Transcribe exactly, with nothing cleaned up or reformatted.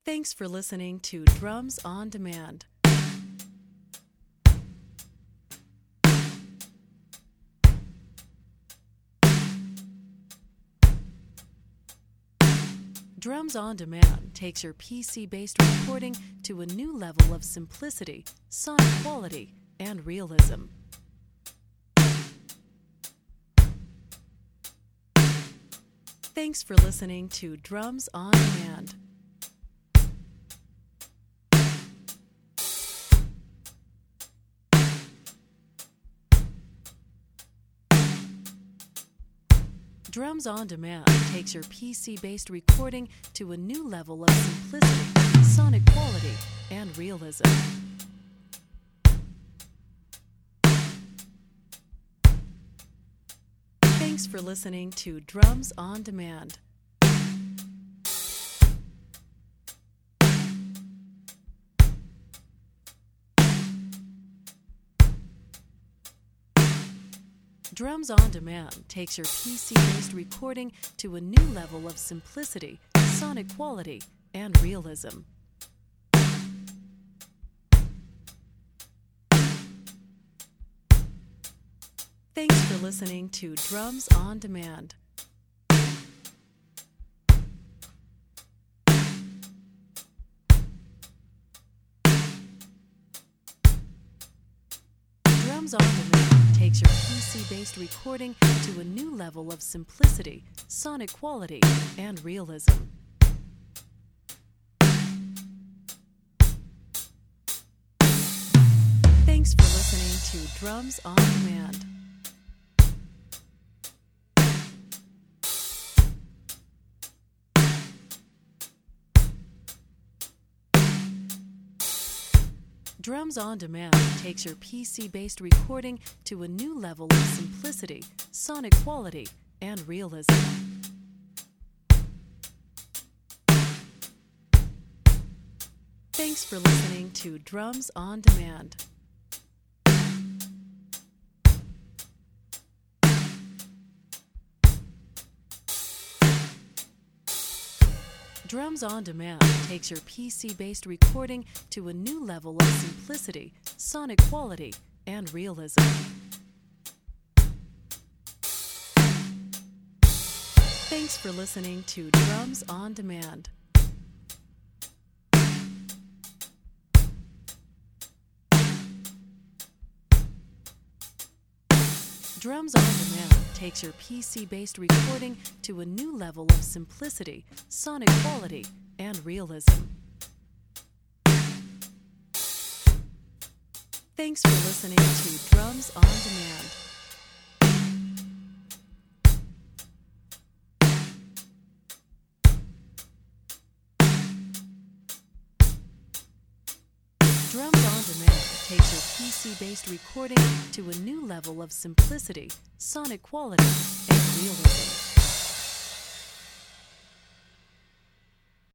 Thanks for listening to Drums on Demand. Drums on Demand takes your P C-based recording to a new level of simplicity, sonic quality, and realism. Thanks for listening to Drums on Demand. Drums on Demand takes your P C-based recording to a new level of simplicity, sonic quality, and realism. Thanks for listening to Drums on Demand. Drums on Demand takes your P C-based recording to a new level of simplicity, sonic quality, and realism. Thanks for listening to Drums on Demand. Drums on Demand takes your P C-based recording to a new level of simplicity, sonic quality, and realism. Thanks for listening to Drums on Demand. Drums on Demand takes your P C-based recording to a new level of simplicity, sonic quality, and realism. Thanks for listening to Drums on Demand. Drums on Demand takes your P C-based recording to a new level of simplicity, sonic quality, and realism. Thanks for listening to Drums on Demand. Drums on Demand takes your P C-based recording to a new level of simplicity, sonic quality, and realism. Thanks for listening to Drums on Demand. Drums on Demand takes your P C-based recording to a new level of simplicity, sonic quality, and realism.